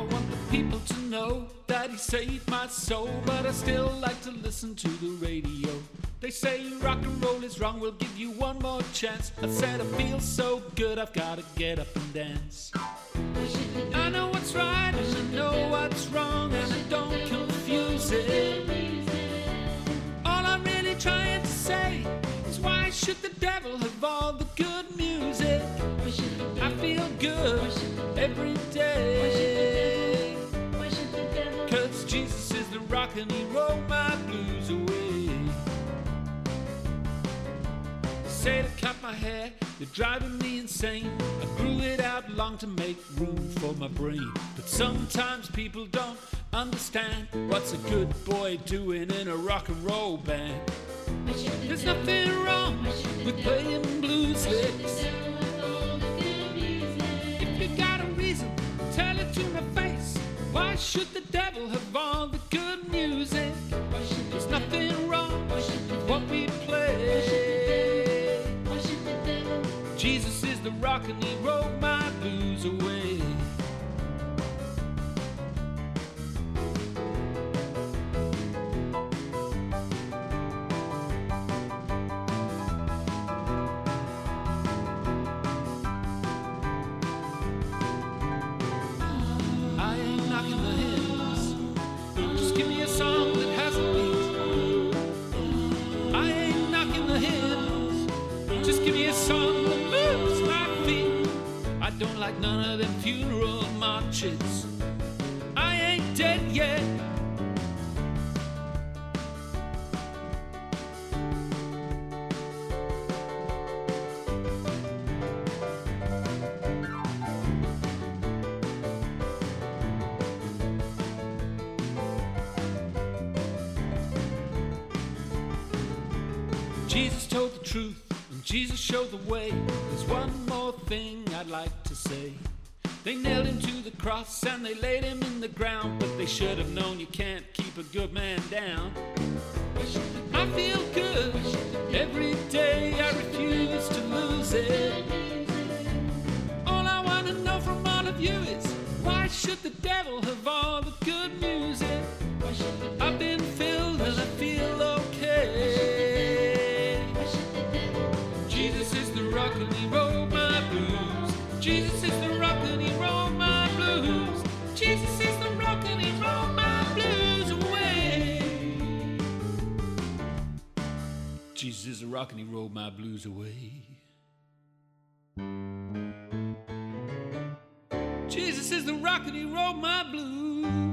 want the people to know that he saved my soul, but I still like to listen to the radio. They say rock and roll is wrong, we'll give you one more chance. I said I feel so good, I've gotta get up and dance. I know what's right and I know what's wrong, and I don't confuse it. All I'm really trying to say is, why should the devil have all the good music? I feel good every day, 'cause Jesus is the rock and he rolled my blues away. Say to cut my hair, you're driving me insane. I grew it out long to make room for my brain, but sometimes people don't understand what's a good boy doing in a rock and roll band. There's nothing wrong with playing blues licks. If you got a reason, tell it to my face. Why should the devil have all the good music? There's nothing wrong with what we play. Jesus is the rock and he rolled my blues away. I ain't knocking the hymns, just give me a song that has a beat. I ain't knocking the hymns, just give me a song that moves my feet. I don't like none of them funeral marches. I ain't dead yet. Jesus told the truth and Jesus showed the way. There's one more thing I'd like to say. They nailed him to the cross and they laid him in the ground, but they should have known you can't keep a good man down. I feel good every day, I refuse to lose it. All I want to know from all of you is, why should the devil have all the good music? I've been filled and I feel okay. Jesus is the rock and he rolled my blues. Jesus is the rock and he rolled my blues. Jesus is the rock and he rolled my blues away. Jesus is the rock and he rolled my blues away. Jesus is the rock and he rolled my blues.